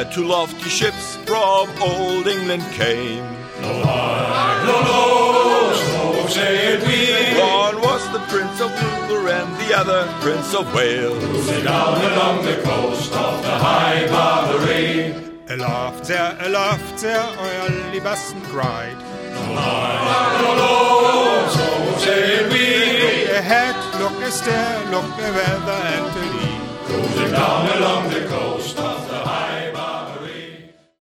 two lofty ships from old England came. So sailed we. One was the Prince of Luther and the other Prince of Wales. Cruising down along the coast of the High Barbary. Aloft there, oil libassen cried. So sailed we. Look ahead, look astern, look a weather and to lee. Cruising down along the coast of